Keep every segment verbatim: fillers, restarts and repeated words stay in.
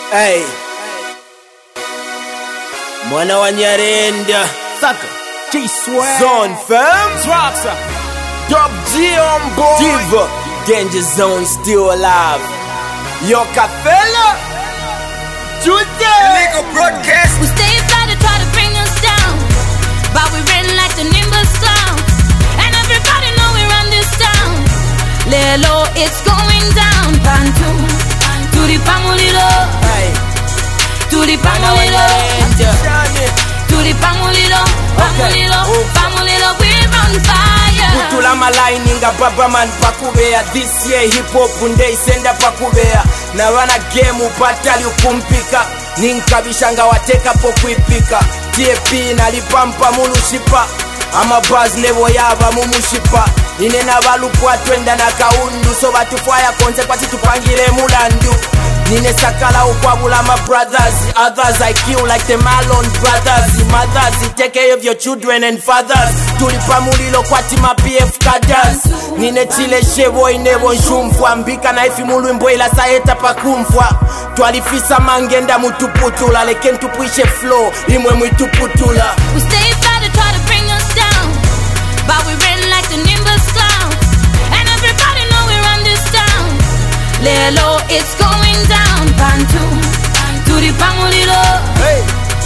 Hey, mwana wa Nyarenda Thugger, G-Swag, Zone fam, Dropsa, Dub G on board, Diva, Danger Zone still alive. Yo Kafela, Tuesday, Legal broadcast. We stay fly to try to bring us down, but we ran like the Nimbus clown. And everybody know we run this town. Lelo, it's going down. Bantu, to the Pamulilo, hey, to the mwana wa Pamulilo, Nyarenda. to the Pamulilo, Pamulilo, Okay. Pamulilo, we run fire. Kutula malaini nga baba man pakubea. This year hip hop nde isenda pakubea. Na wana game batali ukumpika. Ninkabishanga wateka po kuipika. T A P nalipampa mulushipa. Ama buzz nebo yaba mumushipa. Ine na balupu atwenda na kaundu. So batufaya konse kwa tupangile mulandu. Nine sakala ukwabula my brothers. Others I kill like the Marlon brothers. Mothers, take care of your children and fathers. Tulipa mulilo kwati ma P F cadres. Nine chile shebo inebo nshumfwa. Mbika na ifi mulu mbo ila saeta pakumfwa. Twalifisa mangenda mutuputula. Leke ntupuishe flow, imwe mwituputula. We stay fly to try to bring us down, but we ran like the Nimbus clown. And everybody know we run this town. Lelo, it's going down. Bantu, to the Pamulilo, Hey,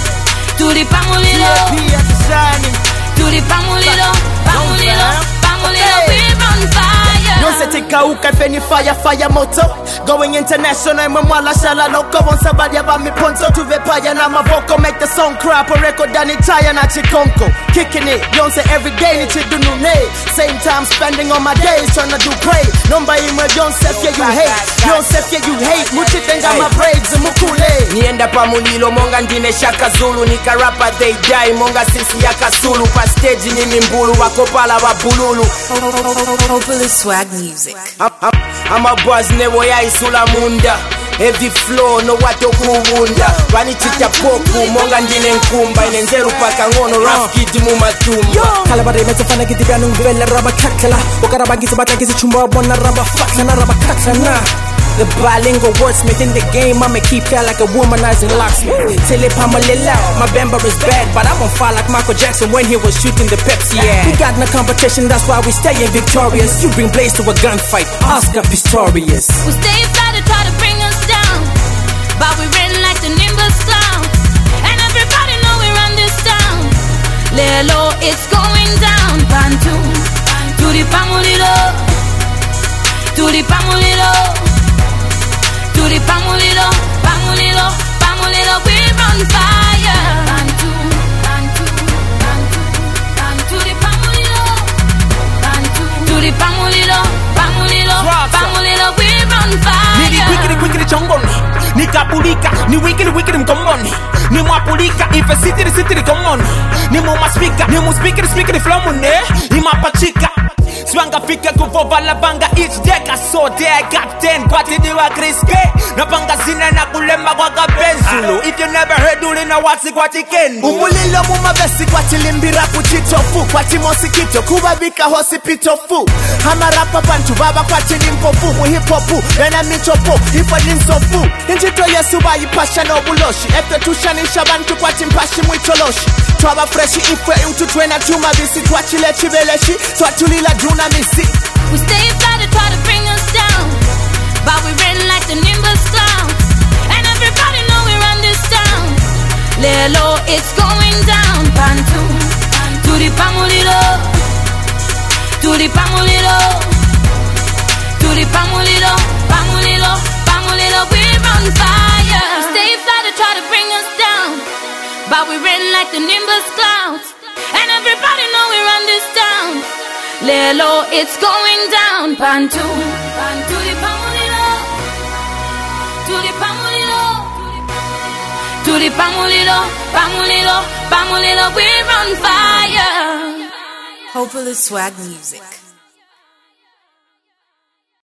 to the T Pamulilo, A P at the shining. to the Pamulilo, Pamulilo, Pamulilo, we run fire. Yonse tikauka ifeni fire fire moto. Going international mwala shala loko. Wonsa badia ba mi ponto. Tuve paya na mavoko. Make the song cry. Po record dani taya na chikonko. Kicking it, Yonse every day ni chidunu ne. Same time spending on my days tryna do great. Number imwe Yonse yeah you hate. Yonse yeah you hate. Muchitenga my braids mukule. Nienda pa mulilo monga ndine shaka zulu. Nikarapa they die monga sisi ya kasulu. Pa stage ni mimbulu wakopala wa bululu. Hopefully swag music. I'm, I'm, I'm a buzz nebo ya isula munda. Heavy flow no wato kuwunda. Wani chita poku monga ndine nkumba. Inenzeru paka ngono raskiti mumatumba. Kalabare mete fana gidi bia nungwele raba kakala. Wakara bagisi bata gisi chumba wana raba fakla na raba kakla. The bilingual wordsmith in the game, I'ma keep that like a womanizing locksmith. Till it Pamalila, my bamber is bad, but I'm on fire like Michael Jackson when he was shooting the Pepsi ad. We got no competition, that's why we staying victorious. You bring Blaze to a gunfight, Oscar Pistorius. We stay fly to try to bring us down, but we ran like the Nimbus clown. And everybody know we run this town. Lelo, it's going down. Bantu, to the Pamulilo, to the Pamulilo, to the Pamulilo, Pamulilo, Pamulilo, we run fire. Bantu, Bantu, Bantu, Bantu, the Pamulilo, Bantu, to the Pamulilo, Pamulilo, Pamulilo, we run Ni fire. wikiri wikiri chongoni, ni kapulika, ni wikiri wikiri mkomoni, ni mwapulika, ife sitiri sitiri komoni, ni muma speaker, ni mu speaker speaker flomune, imapachika. Swanga fika kuvova la banga each deck I saw there captain kwati diwa kriske na banga zina na kulema kwa kapenzulu. If you never heard uli na wasi kwa chiken umulilo muma besi kwa chilimbira kuchitofu kwa chimosi kito kubabika hosi pitofu hama rapa pantu baba kwa chilimpofu mu hip hopu bena michopo ifa ninsofu injito yesu bayi pasha no buloshi efe tushanisha bantu kwa chimpashi mwitoloshi twaba freshi ife utu twena chuma bisi twachile chibeleshi twatulila druna misi. We stay fly to try to bring us down, but we ran like the Nimbus clown. And everybody know we run this town. Lelo, it's going down. Bantu, to the Pamulilo, to the Pamulilo, to the Pamulilo, Pamulilo, Pamulilo, we run fire. We stay fly to try to bring us down, but we ran like the Nimbus clouds. And everybody know we run this town. Lelo, it's going down. Bantu, Bantu, the Pamulilo, to the Pamulilo, to the Pamulilo, Pamulilo, Pamulilo, we run fire. Hopefully swag music.